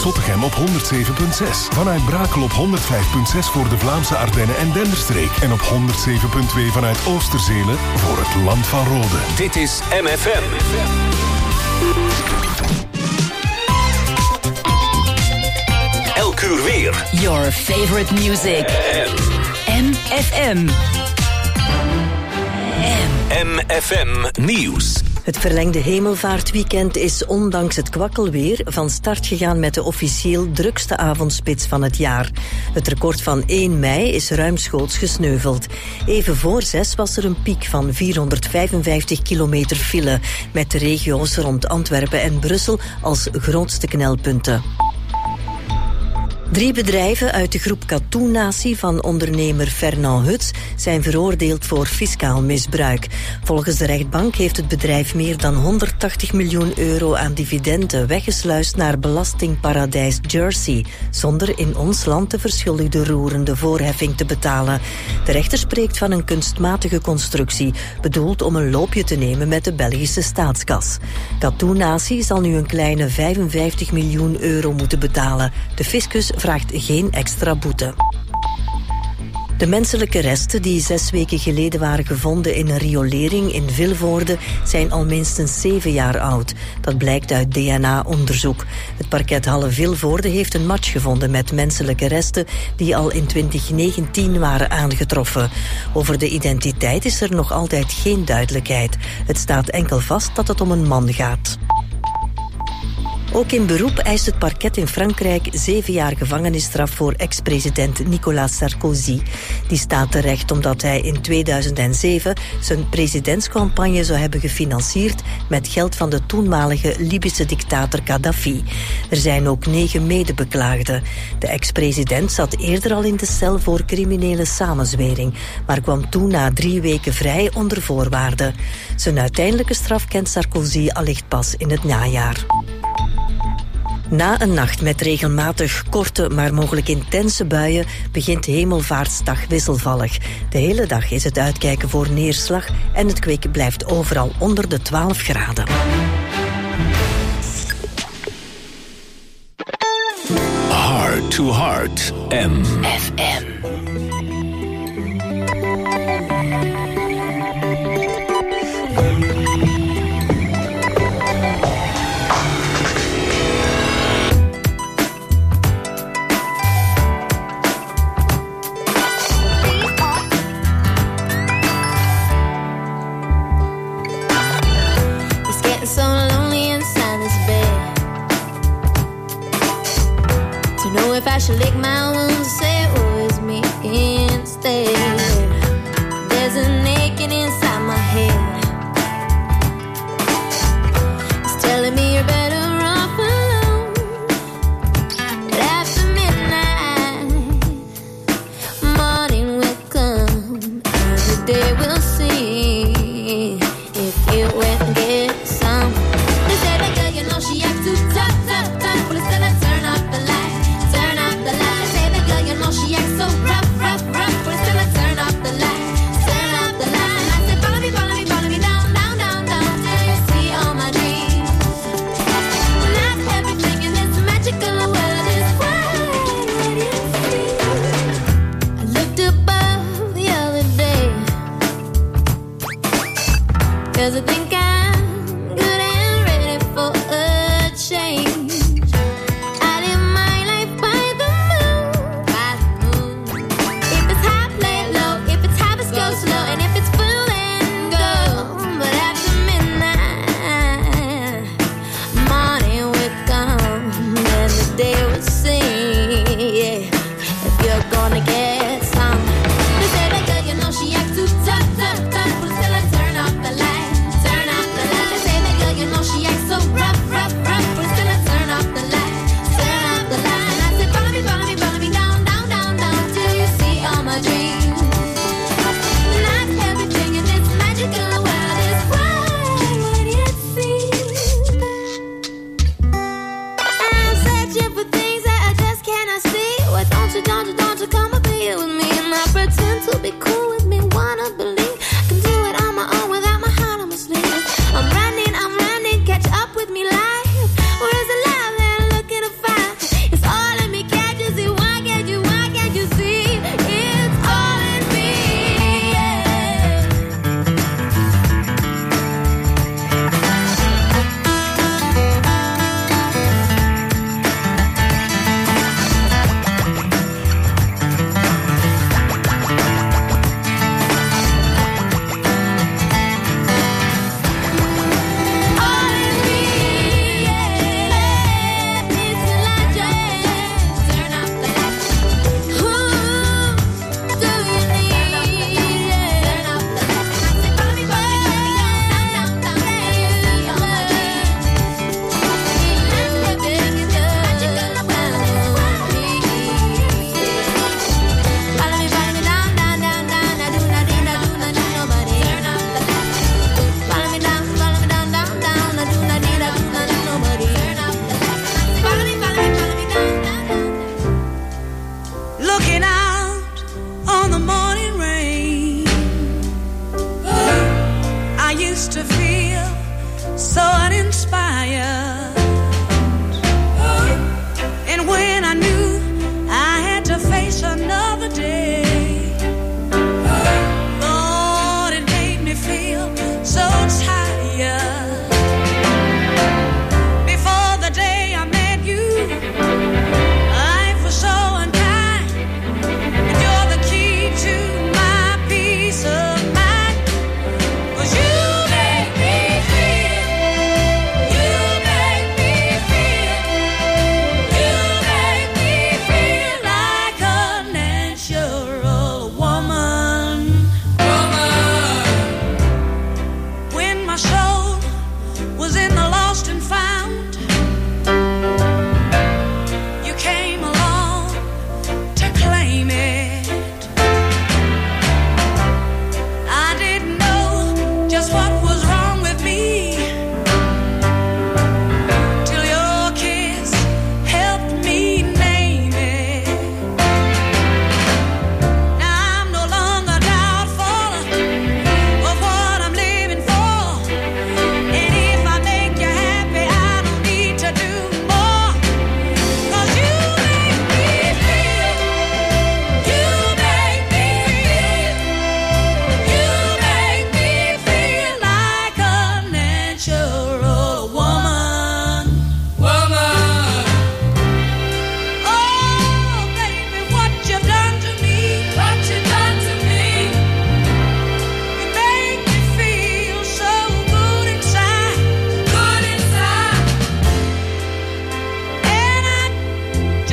Zottegem op 107.6. Vanuit Brakel op 105.6 voor de Vlaamse Ardennen en Denderstreek. En op 107.2 vanuit Oosterzelen voor het Land van Rode. Dit is MFM. Elk uur weer. Your favorite music. MFM. MFM Nieuws. Het verlengde hemelvaartweekend is ondanks het kwakkelweer van start gegaan met de officieel drukste avondspits van het jaar. Het record van 1 mei is ruimschoots gesneuveld. Even voor 6 was er een piek van 455 kilometer file, met de regio's rond Antwerpen en Brussel als grootste knelpunten. 3 bedrijven uit de groep Katoen-natie van ondernemer Fernand Huts zijn veroordeeld voor fiscaal misbruik. Volgens de rechtbank heeft het bedrijf meer dan 180 miljoen euro aan dividenden weggesluist naar belastingparadijs Jersey, zonder in ons land de verschuldigde roerende voorheffing te betalen. De rechter spreekt van een kunstmatige constructie, bedoeld om een loopje te nemen met de Belgische staatskas. Katoen-natie zal nu een kleine 55 miljoen euro moeten betalen. De fiscus vraagt geen extra boete. De menselijke resten die 6 weken geleden waren gevonden in een riolering in Vilvoorde zijn al minstens 7 jaar oud. Dat blijkt uit DNA-onderzoek. Het parket Halle Vilvoorde heeft een match gevonden met menselijke resten die al in 2019 waren aangetroffen. Over de identiteit is er nog altijd geen duidelijkheid. Het staat enkel vast dat het om een man gaat. Ook in beroep eist het parket in Frankrijk 7 jaar gevangenisstraf voor ex-president Nicolas Sarkozy. Die staat terecht omdat hij in 2007 zijn presidentscampagne zou hebben gefinancierd met geld van de toenmalige Libische dictator Gaddafi. Er zijn ook 9 medebeklaagden. De ex-president zat eerder al in de cel voor criminele samenzwering, maar kwam toen na 3 weken vrij onder voorwaarden. Zijn uiteindelijke straf kent Sarkozy allicht pas in het najaar. Na een nacht met regelmatig korte, maar mogelijk intense buien begint Hemelvaartsdag wisselvallig. De hele dag is het uitkijken voor neerslag en het kwik blijft overal onder de 12 graden. Heart to Heart. FM. If I should lick my wounds, say, oh, it's me instead. There's an aching inside my head. It's telling me you're better off alone. But after midnight, morning will come, and the day will see if you went and get some. They say that girl, you know she acts too tough, tough, tough, but it's still a turn off the light. She acts so rough, rough, rough, but it's still a turn off the light, turn off the light. And I said, follow me, follow me, follow me down, down, down, down, till you see all my dreams. Not everything in this magical world is what it seems. I looked above the other day, 'cause I think I'm good and ready for a change. Don't you come up here with me and not pretend to be cool with me. Wanna believe I can do it on my own without my heart on my sleeve. I'm running, catch up with me life. Where's the love that I'm looking to find?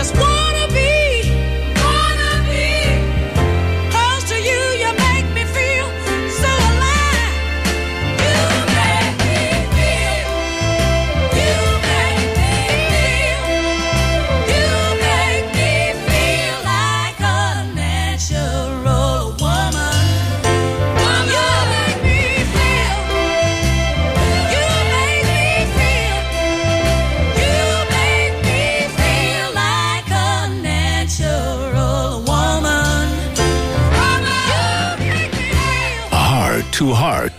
just wanna be close to you. You make me feel so alive. You make me feel. You make me feel. You make me feel like a natural woman. You make me feel. You make me feel. You make me feel like a natural woman. You make me feel. Heart to Heart.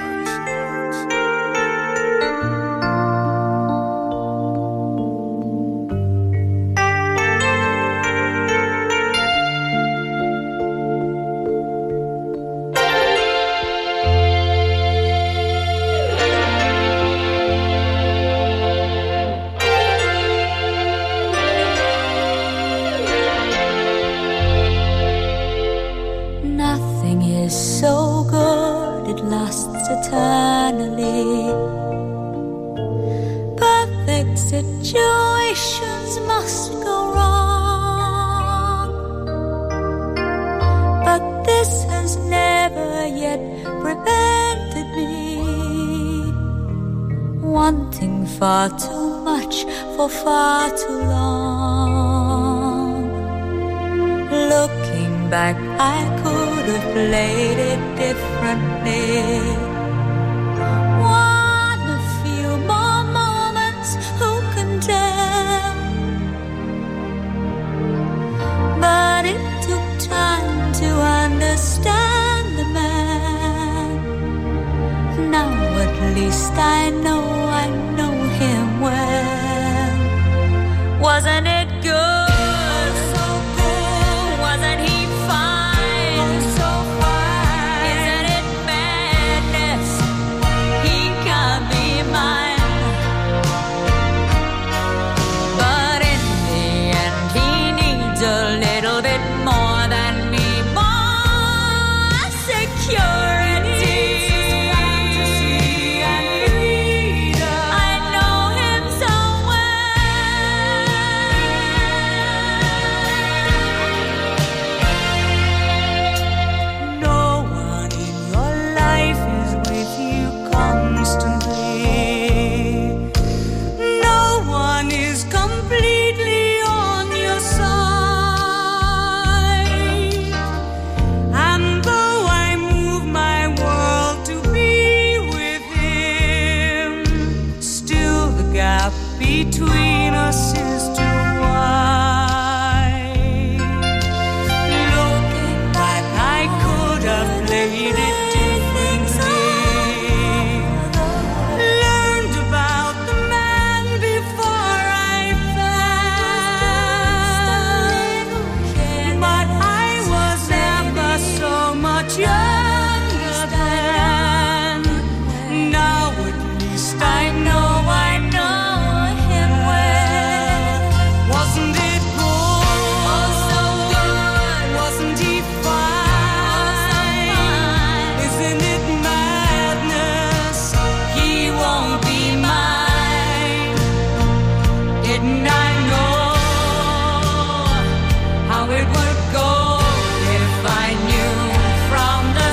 Nothing is so good it lasts eternally. Perfect situations must go wrong, but this has never yet prevented me wanting far too much for far too long. Looking back, I could have played it differently. Want a few more moments, who can tell? But it took time to understand the man. Now at least I know him well. Wasn't it good? Wasn't he fine? So fine. Isn't it madness? He can't be mine. But in the end, he needs a little bit more than me. More security. I know him so well. No one in your life is with you constantly. No one is completely on your side. And though I move my world to be with him, still the gap between us is too wide. Looking back, I could have played it differently. Learned about the man before I fell. But I was never so much younger then. Now at least I know him well. Wasn't it good? Oh, so good. Wasn't he fine? Isn't it madness? He won't be mine. Didn't I know how it would go if I knew from the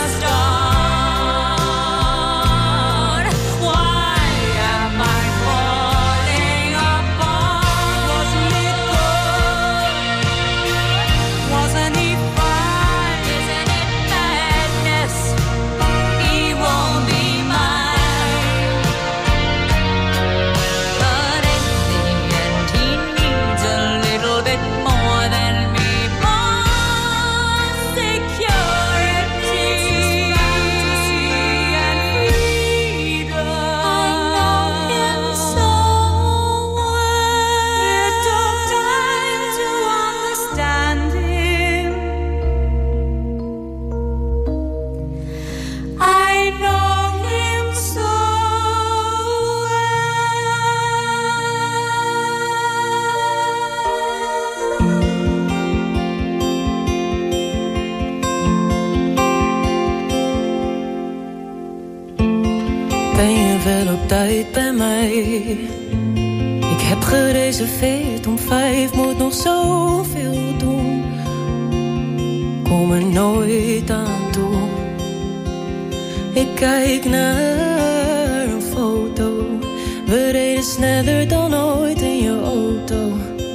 start? Why am I falling apart? Wasn't it good? Wasn't he fine? Isn't it madness? He won't be mine. But in the end, he needs a little bit more than me. More security and freedom. I know him so well. It took time to understand him. I know him so Ben je wel op tijd bij mij? Ik heb Gereserveerd om 5, moet nog zoveel doen. Kom er nooit aan toe. Ik kijk naar een foto. We reden sneller dan ooit in je auto.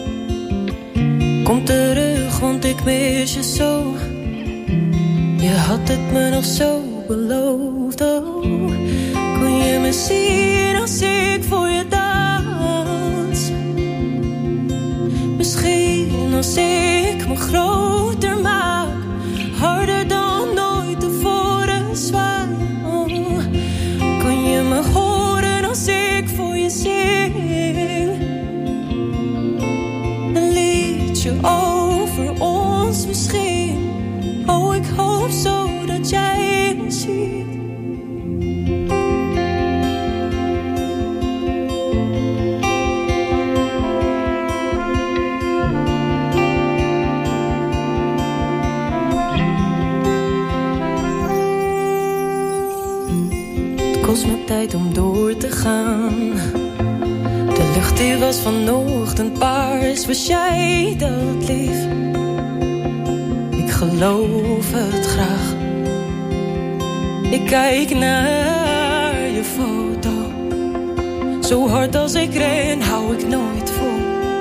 Kom terug, want ik mis je zo. Je had het me nog zo beloofd. Oh, kon je me zien als ik voor je dans? Misschien als ik me groter maak, harder dan ooit tevoren zwaai. Oh, kan je me horen als ik voor je zing? Een liedje over ons misschien. Oh, ik hoop zo dat jij me ziet. Kost me tijd om door te gaan. De lucht die was vanochtend paars. Was jij dat lief? Ik geloof het graag. Ik kijk naar je foto. Zo hard als ik ren, hou ik nooit vol.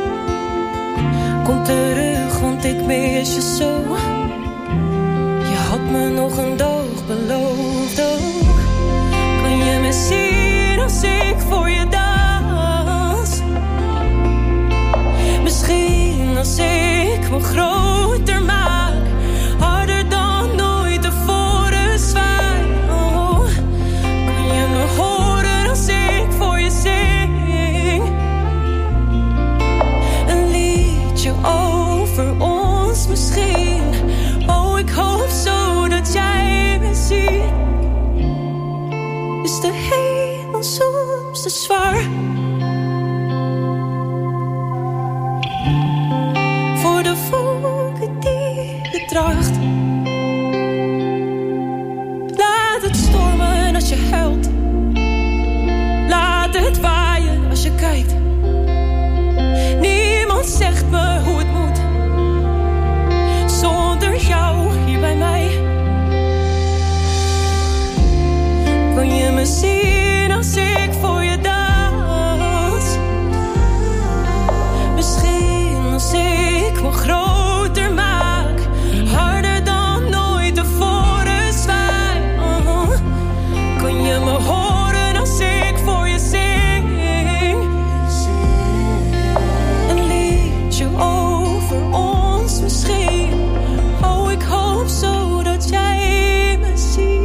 Kom terug, want ik mis je zo. Je had me nog een dag beloofd ook. Kan je me zien als ik voor je dans? Misschien als ik me groter maak, harder dan ooit tevoren zwaai. Oh, kan je me horen als ik voor je zing? Een liedje over ons misschien. Oh, ik hoop zo dat jij me ziet. Is de hemel soms te zwaar? Voor de wolken die je draagt. Laat het stormen als je huilt. Laat het waaien als je kijkt. Niemand zegt me hoe het moet. Zonder jou hier bij mij. Kan je me zien als ik voor je dans? Misschien als ik me groter maak, harder dan ooit tevoren zwaai. Oh, kan je me horen als ik voor je zing? Een liedje over ons misschien. Oh, ik hoop zo dat jij me ziet.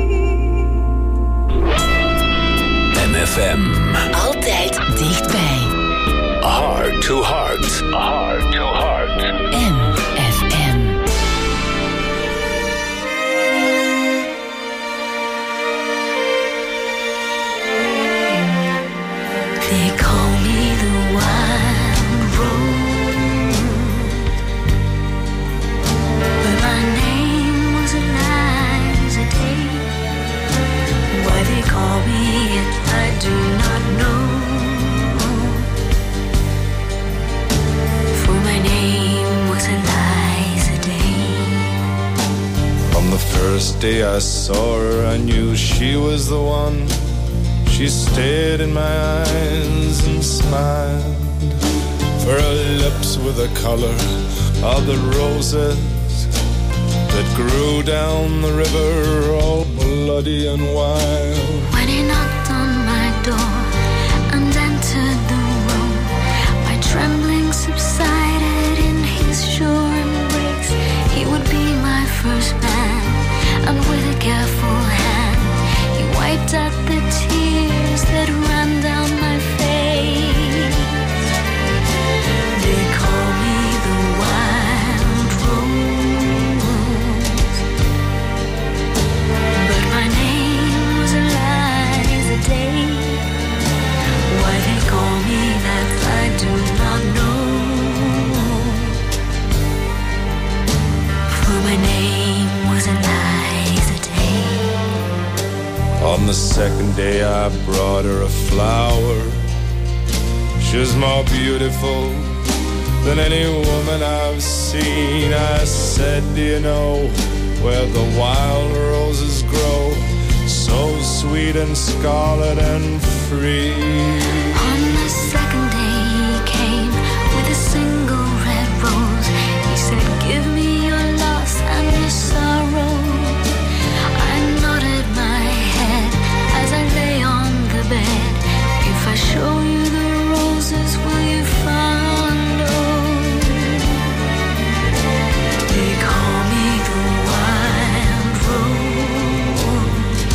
MFM. Altijd dichtbij. Heart to heart. Heart to heart. MFM. They call me the wild rose, but my name was Eliza Day. Why they call me it, I do not know. For my name was Eliza Day. From the first day I saw her, I knew she was the one. She stared in my eyes and smiled. For her lips were the color of the roses that grew down the river, all bloody and wild. When he knocked on my door and entered the room, my trembling subsided in his sure embrace. He would be my first man, and with a careful hand he wiped out the tears that ran down my face. They call me the wild rose, but my name was Eliza Day. Why they call me that I do not know. For my name was Eliza Day. On the second day I brought her a flower. She was more beautiful than any woman I've seen. I said, do you know where the wild roses grow? So sweet and scarlet and free. On the second day he came with a single red rose. He said, give me your loss and your sorrow. I nodded my head as I lay on the bed. If I show you the roses, will you follow? They call me the wild rose,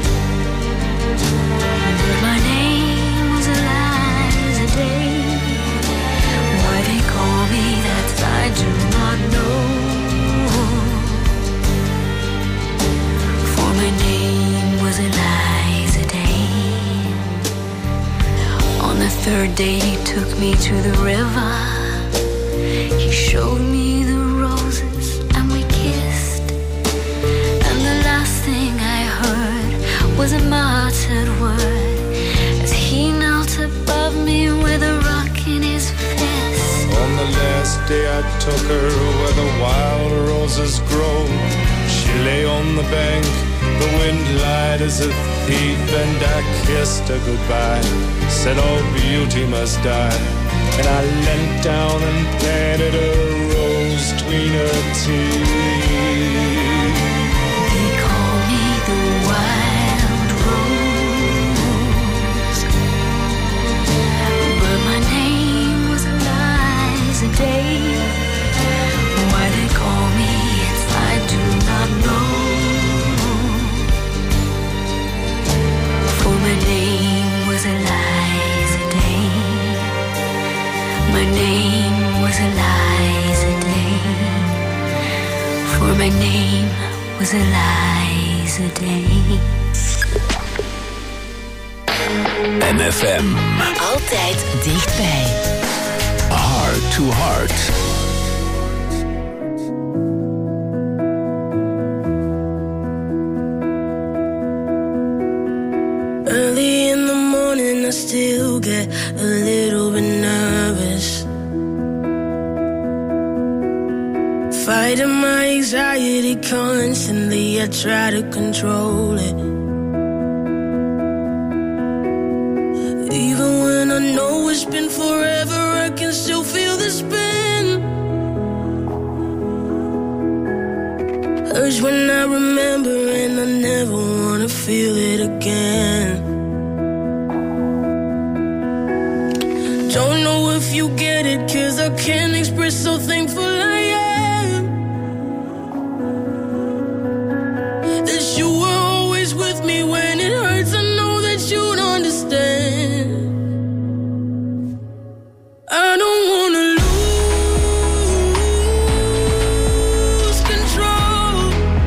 but my name was Eliza Day. Why they call me that I do not know, for my name was Eliza Day. On the third day he took me to the river. He showed me the roses and we kissed. And the last thing I heard was a muttered word as he knelt above me with a rock in his fist. On the last day I took her where the wild roses grow. She lay on the bank, the wind lied as a thief, and I kissed her goodbye. Said all beauty must die, and I leant down and planted a rose between her teeth. They call me the wild rose, but my name was Eliza Day. Why they call me it I do not know, for my name was Eliza Day. My name was Eliza Day, for my name was Eliza Day. MFM. Altijd dichtbij. Heart to Heart. Early in the morning I still get a little bit nervous, fighting my anxiety constantly. I try to control it, even when I know it's been forever. I can still feel the spin. Urge when I remember, and I never wanna feel it again. Don't know if you get it, 'cause I can't express how thankful I am that you were always with me when it hurts. I know that you'd understand. I don't wanna lose control.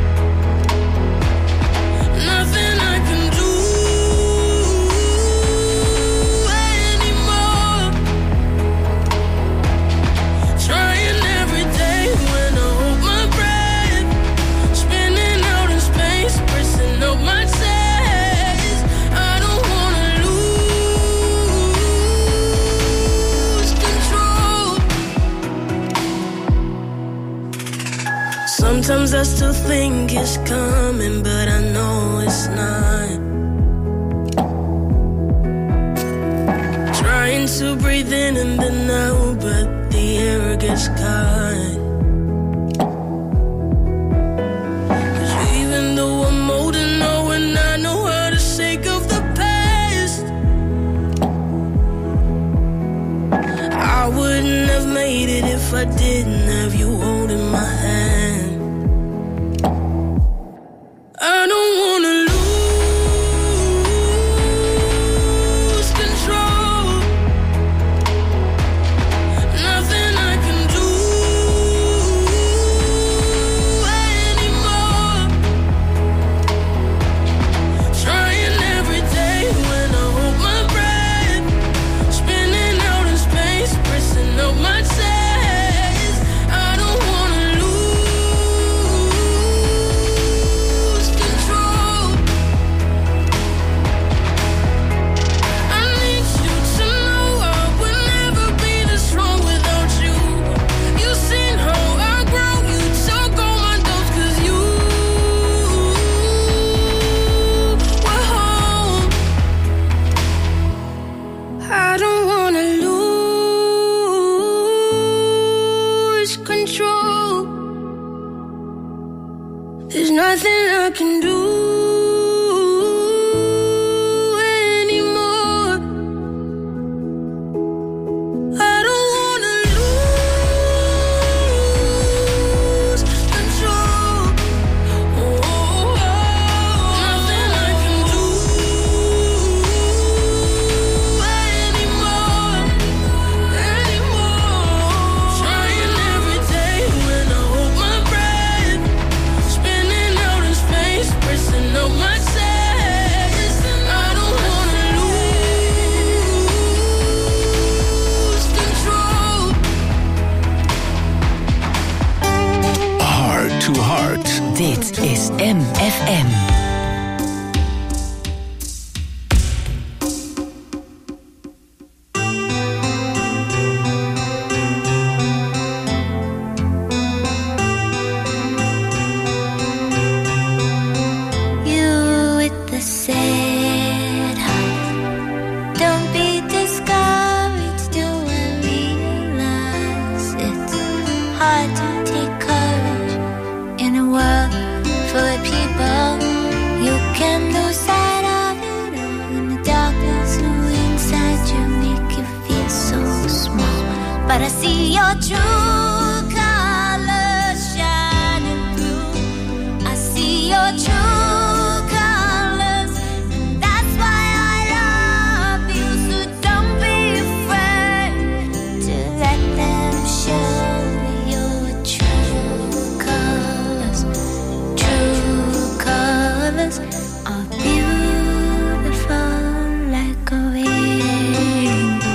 Nothing I can do anymore. Trying every day when I hold my breath, spinning out in space, pressing up my chest. I don't wanna lose control. Sometimes I still think it's coming, but I know it's not. Trying to breathe in and then out, but the air gets caught. 'Cause even though I'm older now and I know how to shake off the past, I wouldn't have made it if I didn't have you holding my hand. I don't wanna lose control. Nothing I can do anymore. Trying every day when I hold my breath, spinning out in space, pressing up my chest. I don't wanna I can do anymore. I don't wanna lose control. Nothing I can do anymore. Trying every day when I hold my breath, spinning out in space, pressing up my chest. I don't wanna lose control. Heart to Heart. Dit is MFM. You with the sad heart, don't be discouraged. Do I realize it's hard to take courage in a world full of people? You can lose sight of it all in the darkness. Who inside you make you feel so small? But I see your true colors shining through. I see your true colors, and that's why I love you. So don't be afraid to let them show your true colors. True colors are beautiful like a rainbow.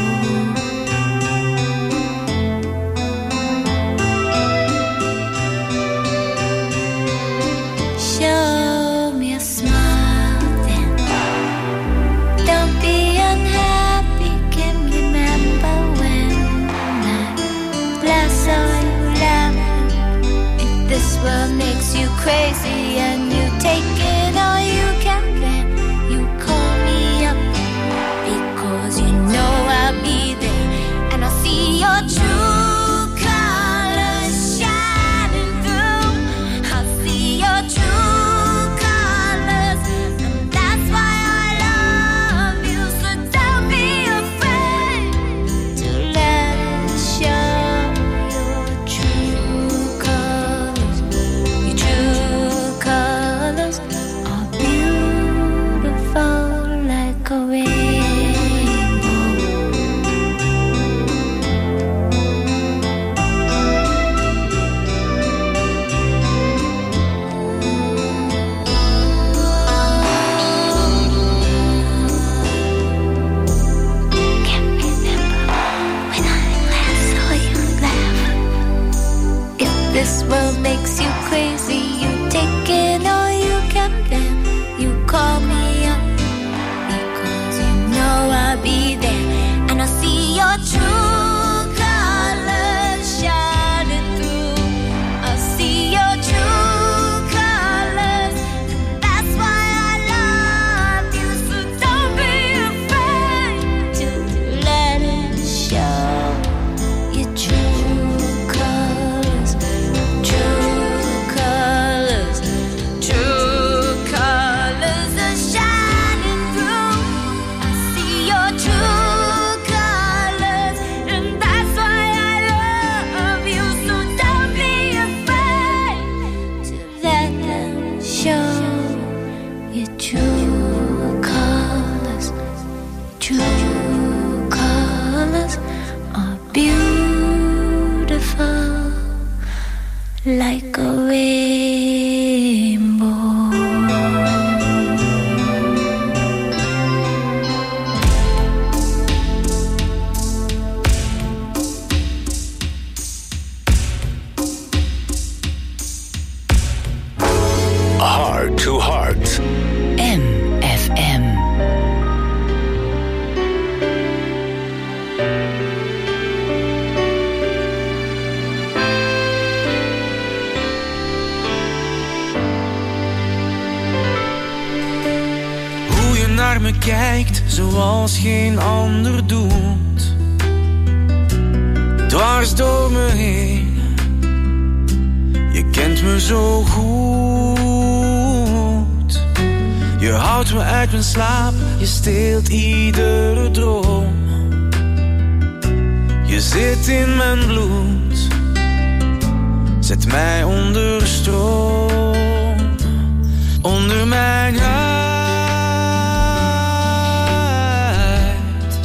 Show me a smile then. Don't be unhappy. Can remember when I last saw you laughing. If this world makes you crazy and you take it all you can, then you call me up, because you know I'll be there, and I'll see your true colors shining through. I'll see your true colors, and that's why I love you. So don't be afraid to let it show your true colors. Your true colors are beautiful like a rainbow. Can't remember when I last saw you laugh. If this world makes you crazy, you take it all you can, then you call me up, because you know I'll be there, and I'll see your true colors shining through. I'll see your true colors, and that's why I love you. So don't be afraid to let it show your true colors. True colors, true colors are shining through. I see your true colors, and that's why I love you. So don't be afraid to let them show your true colors. True colors are beautiful like a rainbow. Heart to Heart. MFM. Hoe je naar me kijkt, zoals geen ander doet. Dwars door me heen, je kent me zo goed. Je houdt me uit mijn slaap, je steelt iedere droom. Je zit in mijn bloed, zet mij onder stroom. Onder mijn huid.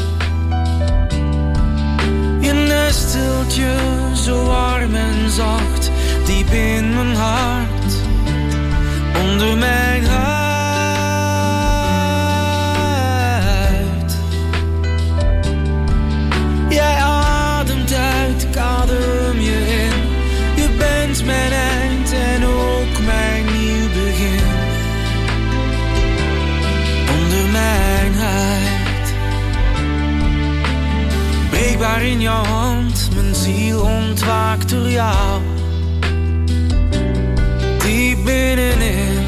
Je nestelt je zo warm en zacht, diep in mijn hart. Onder mijn huid. Jij ademt uit, ik adem je in. Je bent mijn eind en ook mijn nieuw begin. Onder mijn huid. Breekbaar in jouw hand, mijn ziel ontwaakt door jou. Diep binnenin,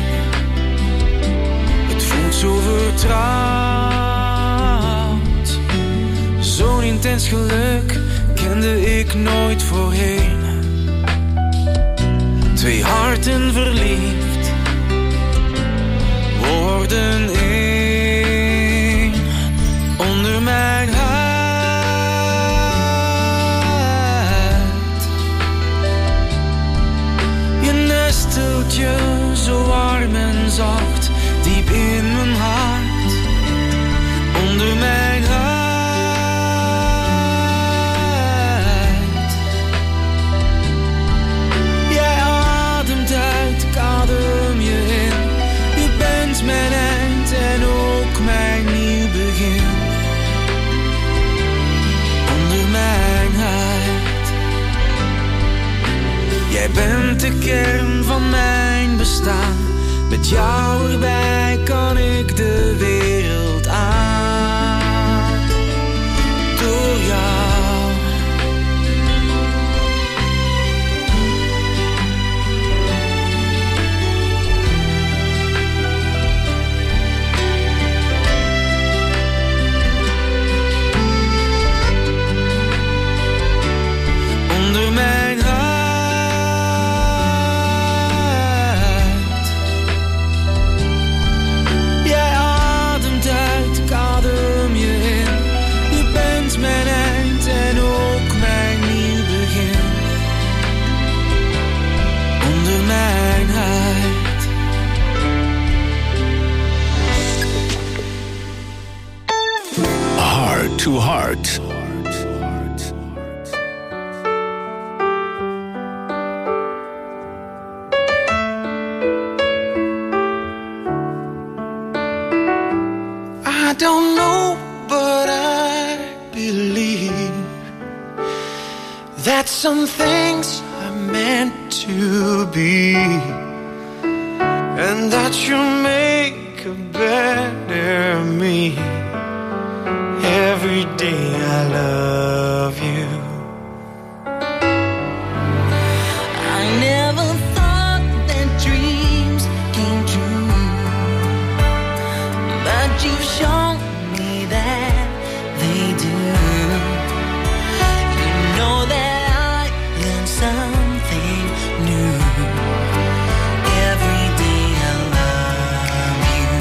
het voelt zo vertrouwd. Zo'n intens geluk kende ik nooit voorheen. Twee harten verliefd, worden één. Onder mijn huid. Je nestelt je zo warm en zacht, diep in mijn hart. Onder mijn huid. Jij ademt uit, ik adem je in. Je bent mijn eind en ook mijn nieuw begin. Onder mijn huid. Jij bent de kern van mijn bestaan. Met jou erbij kan ik de wereld aan. Door jou. Onder mijn huid. Jij ademt uit, ik adem je in. Je bent mijn eind en ook mijn nieuw begin. Onder mijn huid. Heart to Heart. I don't know, but I believe that some things are meant to be, and that you make a better me. Every day I love you. I never thought that dreams came true, but you've shown me that they do. You know that I learned something new. Every day I love you.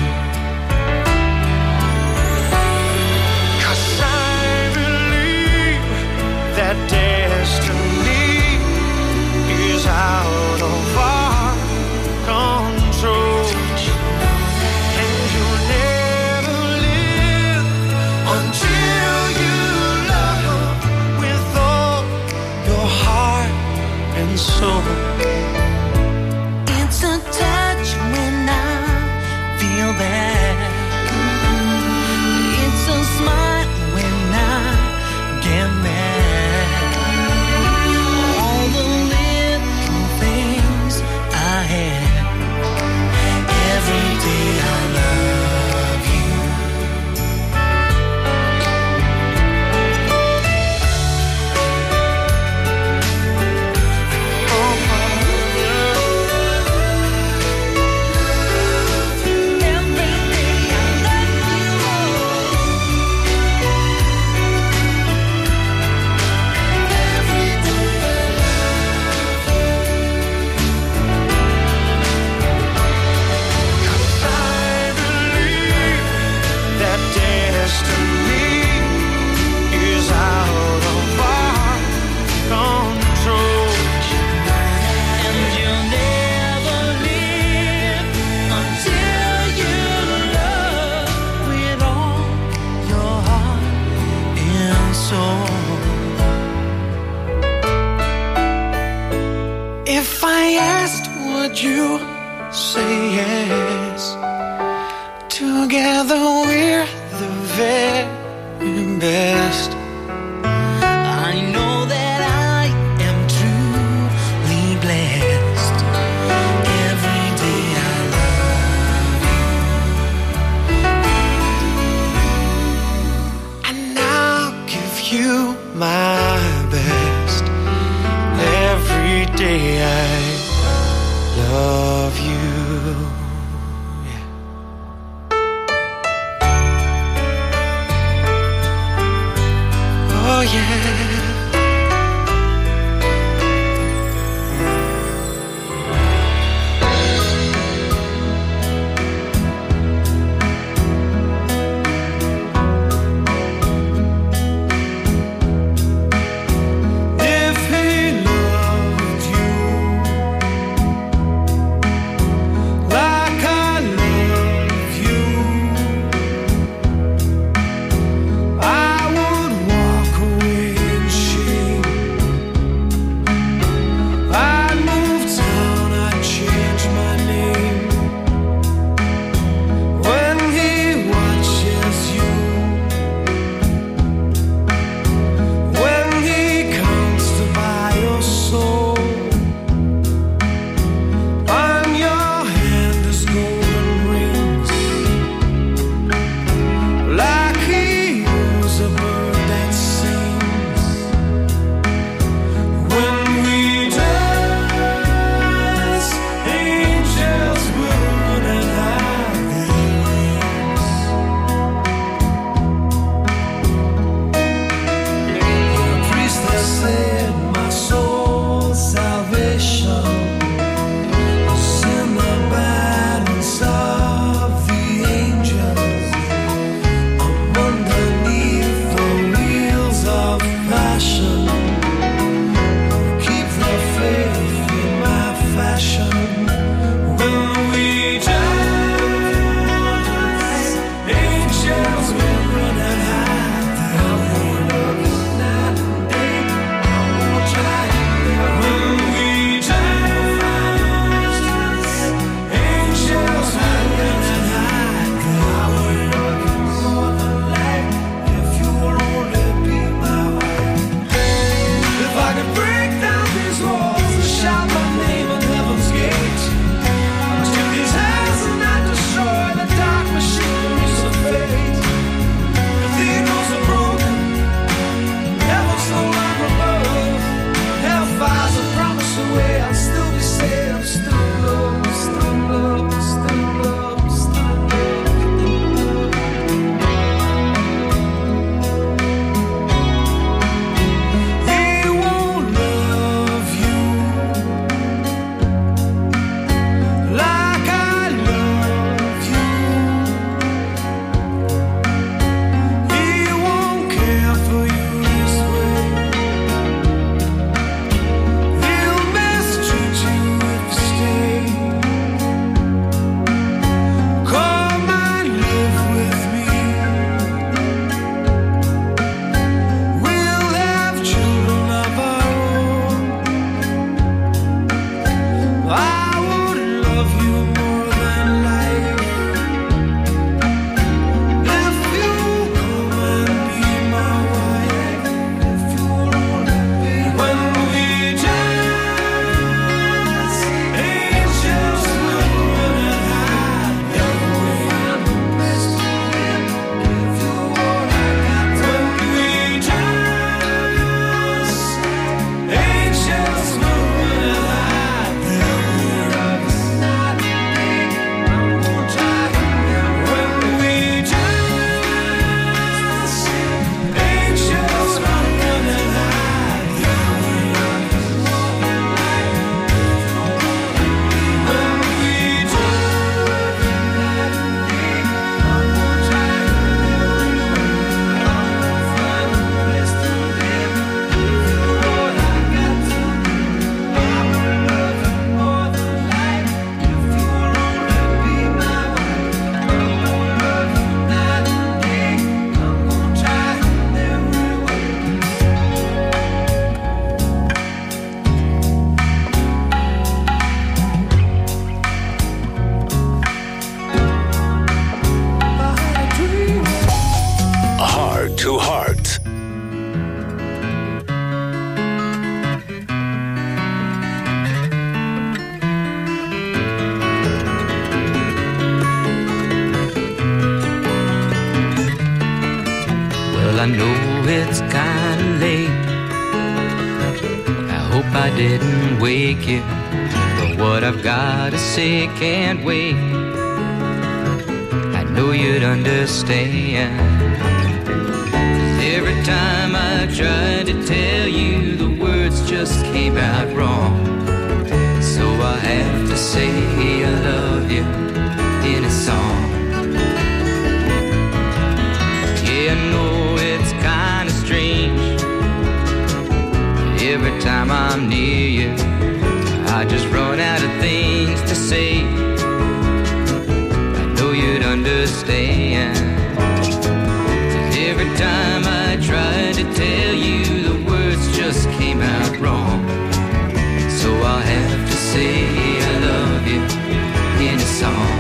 'Cause I believe that destiny is out of our control, and you'll never live until you love with all your heart and soul. It's a touch when I feel bad. It's a smile when I get mad. All the little things I have. Every day I love you. Every day asked, would you say yes? Together we're the very best. I know that I am truly blessed. Every day I love you, and I'll give you my best. Every day I love you. Oh yeah. If he loved you like hope I didn't wake you, but what I've gotta say can't wait. I know you'd understand. 'Cause every time I tried to tell you, the words just came out wrong. So I have to say I love you in a song. Yeah, I know it's kinda strange. Every time I'm near you, I just run out of things to say. I know you'd understand. 'Cause every time I tried to tell you, the words just came out wrong. So I'll have to say I love you in a song.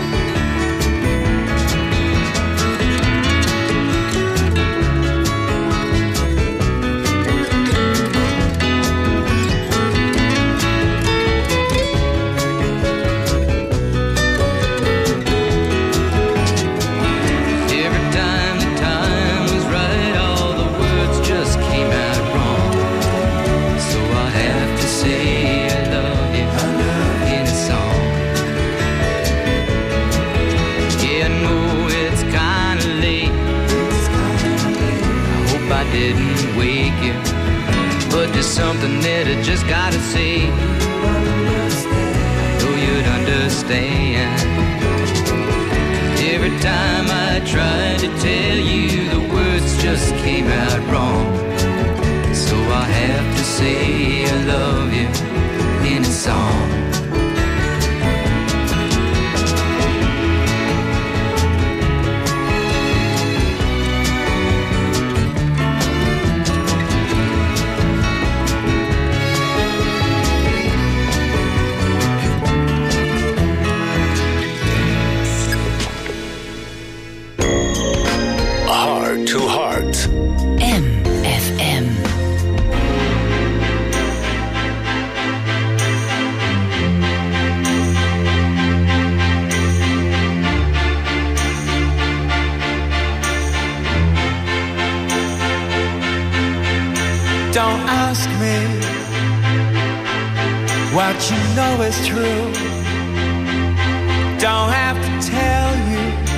Didn't wake you, but there's something that I just gotta say. I know you'd understand. Every time I tried to tell you, the words just came out wrong. So I have to say I love you in a song. To Heart. MFM. Don't ask me what you know is true. Don't have to tell you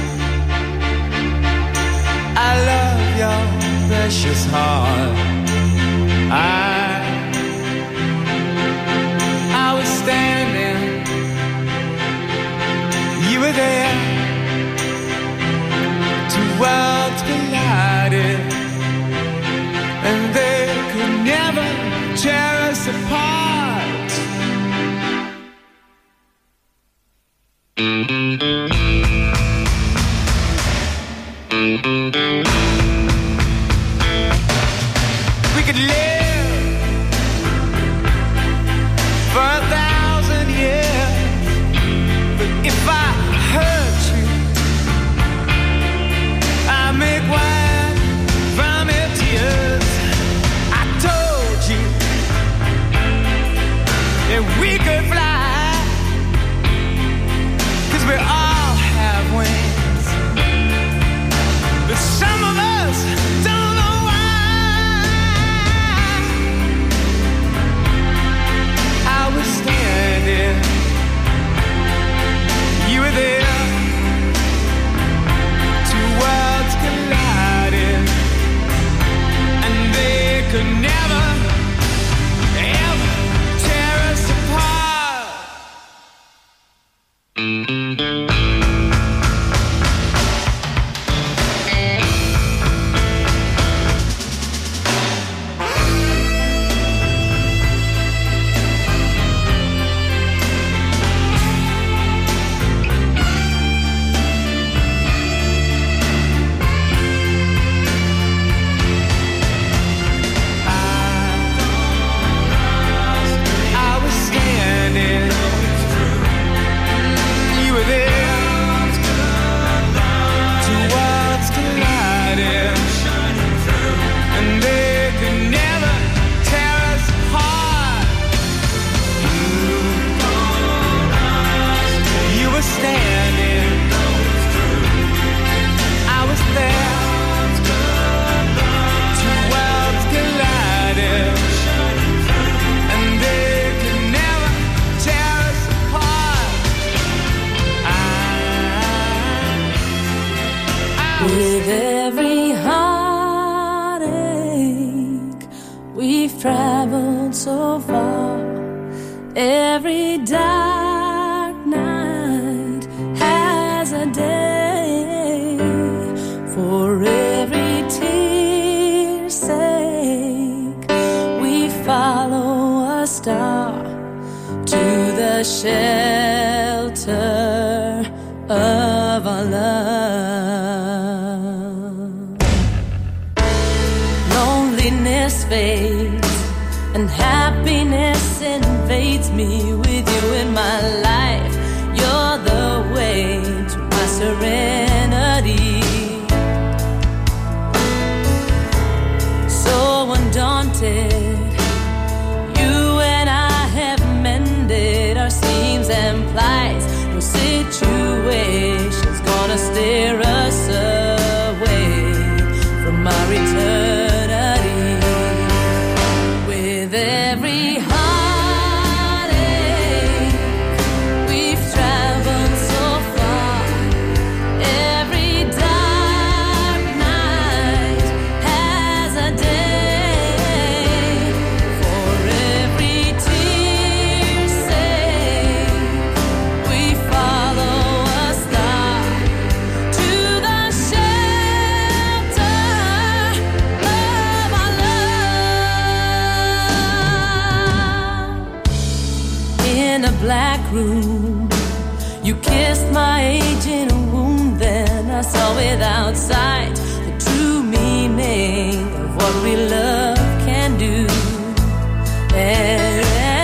I love your precious heart. I was standing, you were there. Two worlds collided, and they could never tear us apart. We could live for 1,000 years, but if I hurt you, I make wine from your tears. I told you traveled so far. Every dark night has a day. For every tear's sake, we follow a star to the shelter of our love. Loneliness fades and happiness invades me. With you in my life, you're the way to my serenity. So undaunted, you and I have mended our seams and plights. No situation's gonna steer us away from our eternity. With every heartache, we've traveled so far. Every dark night has a day. For every tear's sake, we follow a star to the shelter of our love. In a black room, you kissed my aging wound. Then I saw without sight the true meaning of what we love can do. And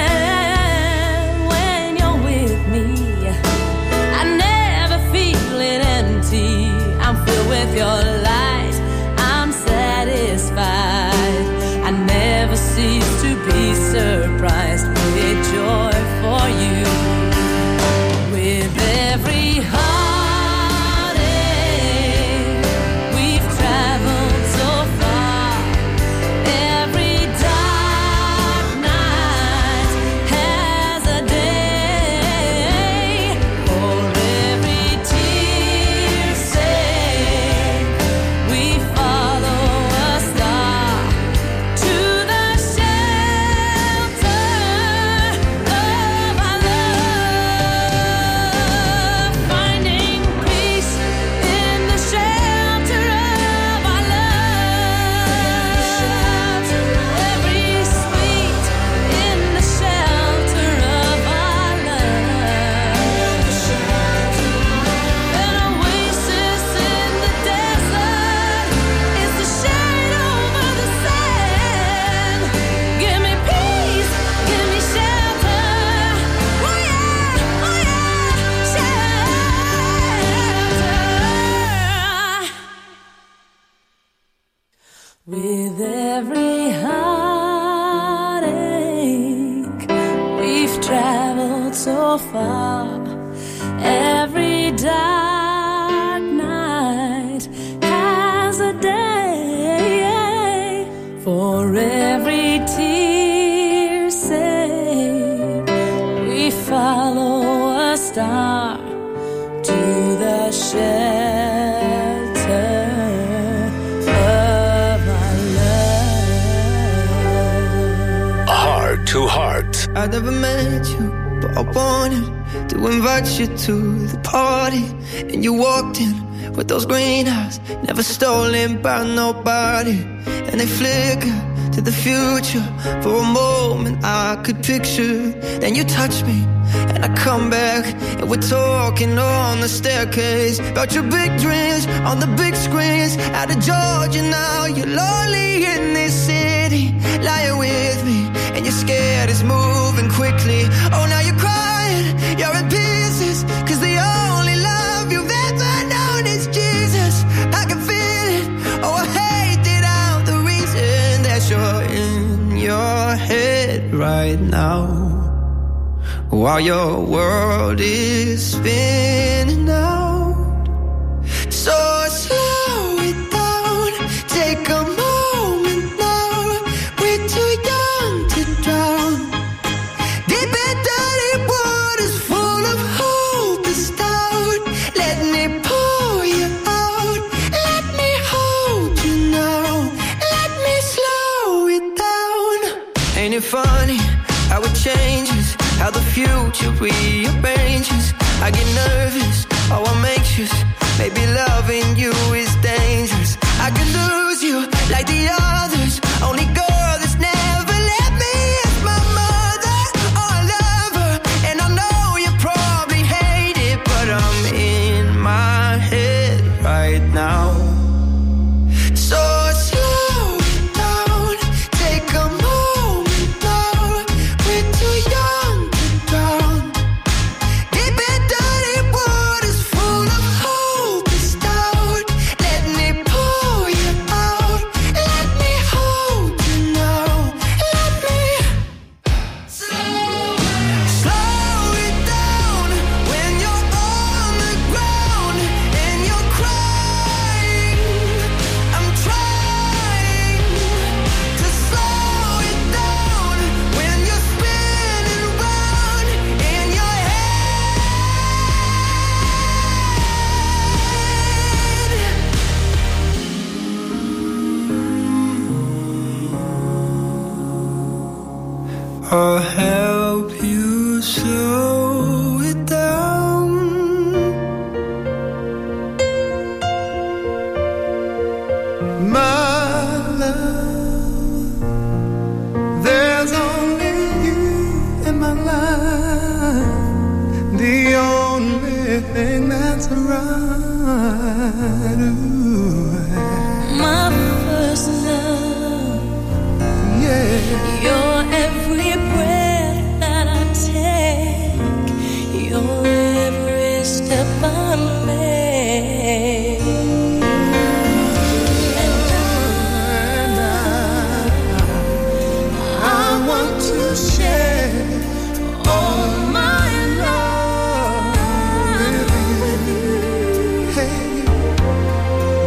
when you're with me, I never feel it empty. I'm filled with your light, I'm satisfied. I never cease to be surprised with joy for you. With every heartache, we've traveled so far. Every dark night has a day. For every tear's sake, we follow a star to the shelter of our love. Finding peace in the shelter of our love. Every sweet in the shelter of our love. An oasis in the desert is the shade over the sand. Give me peace, give me shelter. Oh yeah, shelter. With every heartache, we've traveled so far. Every dark night has a day. For every tear's sake, we follow a star to the shelter of our love. Heart to Heart. I never met you, but I wanted to invite you to the party. And you walked in with those green eyes, never stolen by nobody. And they flicker to the future. For a moment I could picture. Then you touch me and I come back, and we're talking on the staircase about your big dreams on the big screens. Out of Georgia now, you're lonely in this city, lying with me, and you're scared it's moving quickly. Oh, now you're crying, you're in pieces, 'cause the only love you've ever known is Jesus. I can feel it, oh I hate that I'm the reason that you're in your head right now, while your world is spinning out. So slow it down, take a moment now. We're too young to drown. Deep and dirty waters full of hope is stout. Let me pour you out, let me hold you now, let me slow it down. Ain't it it funny how it changes, how the future rearranges? I get nervous, oh I'm anxious. Maybe loving you is dangerous. I could lose you like the others. Only girl that's never let me is my mother. Oh, I love her, and I know you probably hate it, but I'm in my head right now. So slow down, take a moment now. We're too young to drown. Deep in dirty waters full of hope and doubt. Let me pull you out. Let me hold you now. Let me slow it down when you're on the ground and you're crying. I'm trying to slow it down when you're spinning round in your head. I'll help you slow it down. My love, there's only you in my life. The only thing that's right. Ooh, My first love, yeah. your every breath that I take, your every step I make. And I want to share all my love with you. Hey,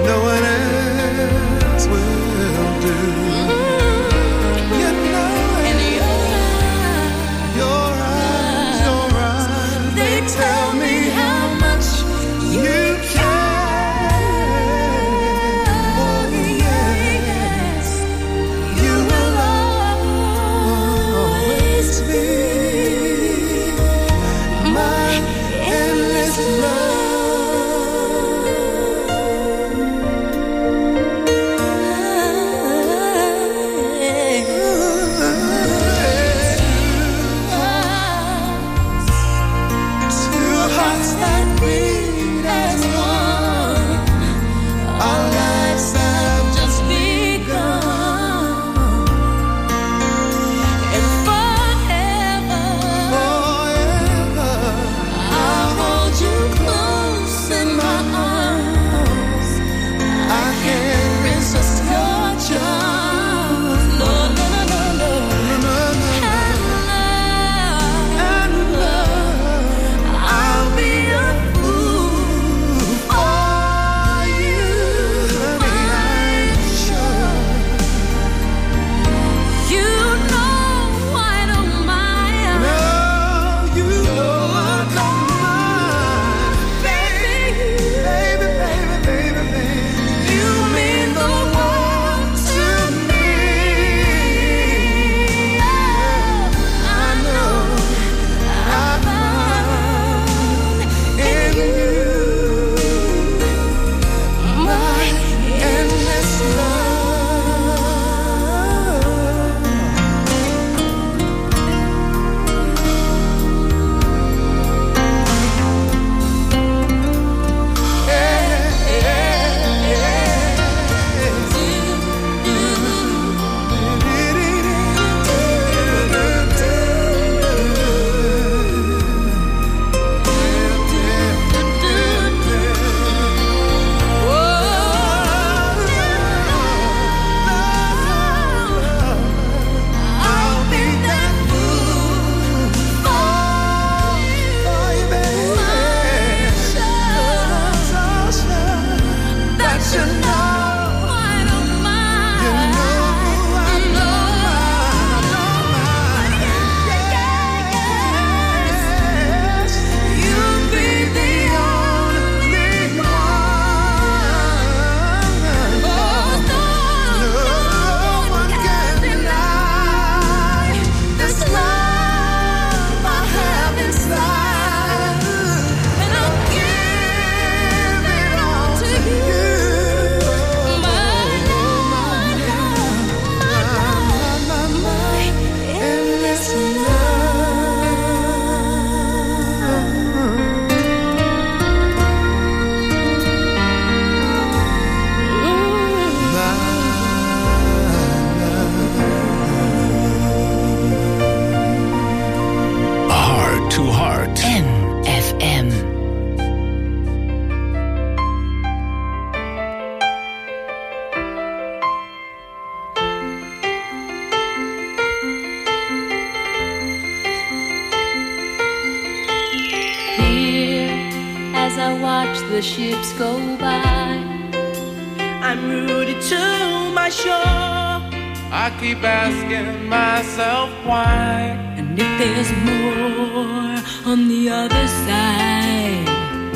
as I watch the ships go by. I'm rooted to my shore. I keep asking myself why. And if there's more on the other side.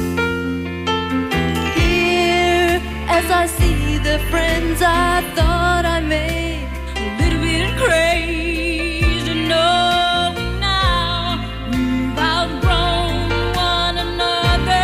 Here, as I see the friends I thought I made, a little bit crazy, knowing now we've outgrown one another.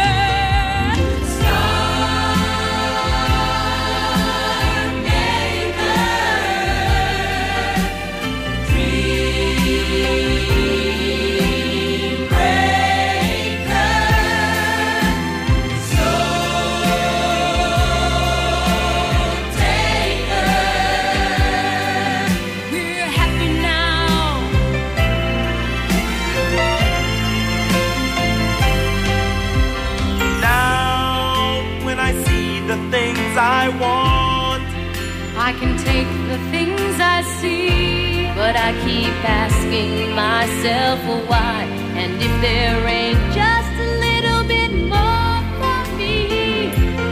I want. I can take the things I see, but I keep asking myself why. And if there ain't just a little bit more for me.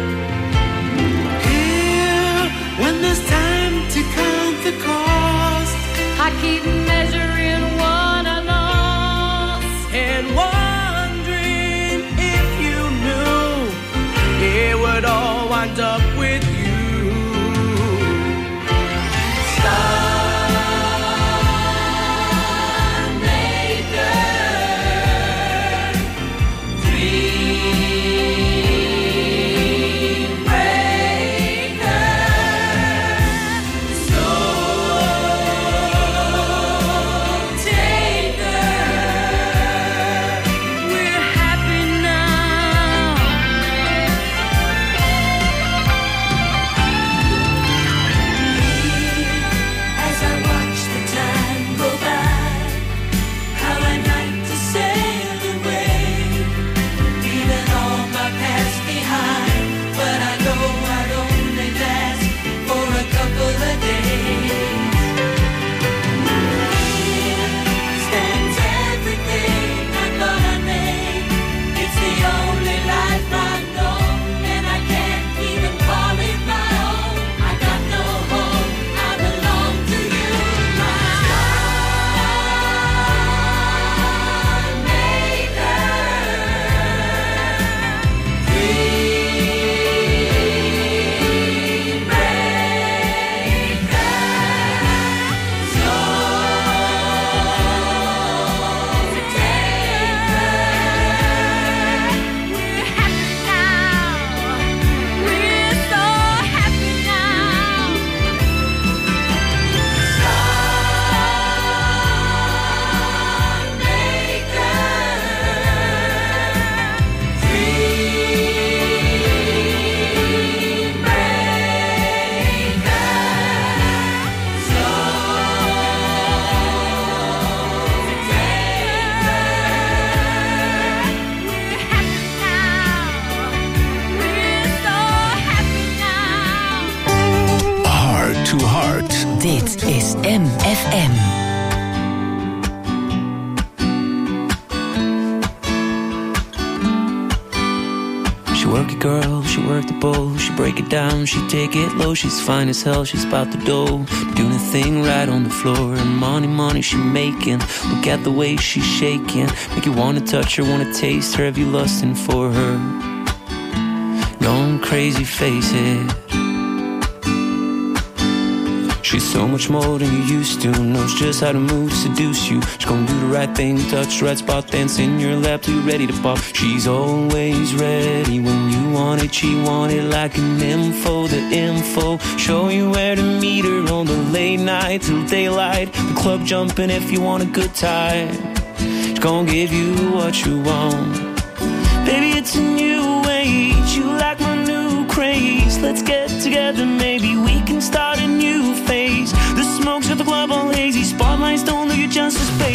Here, when there's time to count the cost, I keep measuring what I lost and wondering if you knew it would all wind up with you. Dit is MFM. She work it, girl, she work the bowl. She break it down, she take it low. She's fine as hell, she's about the dough. Doing a thing right on the floor. And money she making. Look at the way she's shaking. Make you wanna touch her, wanna taste her. Have you lusting for her? Going crazy, face it. She's so much more than you used to. Knows just how to move, seduce you. She's gonna do the right thing, touch the right spot, dance in your lap till you're ready to pop. She's always ready when you want it. She want it like an info, the info. Show you where to meet her on the late night till daylight. The club jumping if you want a good time. She's gonna give you what you want. Baby, it's a new age. You like my new craze. Let's get together, maybe we can start a new phase. The smoke's got the club all hazy. Spotlights don't do you justice, baby.